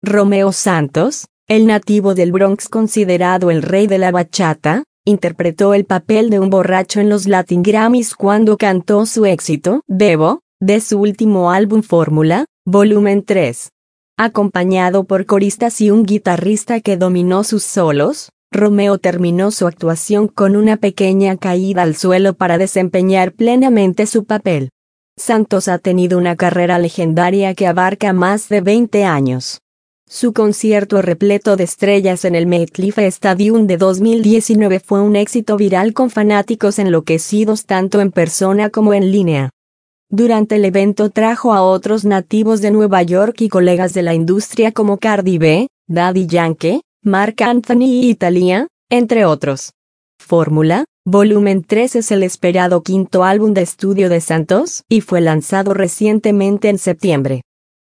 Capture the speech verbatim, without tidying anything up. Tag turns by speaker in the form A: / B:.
A: Romeo Santos, el nativo del Bronx considerado el rey de la bachata, interpretó el papel de un borracho en los Latin Grammys cuando cantó su éxito Bebo, de su último álbum Fórmula, volumen tres. Acompañado por coristas y un guitarrista que dominó sus solos, Romeo terminó su actuación con una pequeña caída al suelo para desempeñar plenamente su papel. Santos ha tenido una carrera legendaria que abarca más de veinte años. Su concierto repleto de estrellas en el MetLife Stadium de dos mil diecinueve fue un éxito viral con fanáticos enloquecidos tanto en persona como en línea. Durante el evento trajo a otros nativos de Nueva York y colegas de la industria como Cardi B, Daddy Yankee, Marc Anthony y Thalía, entre otros. Fórmula, volumen tres es el esperado quinto álbum de estudio de Santos y fue lanzado recientemente en septiembre.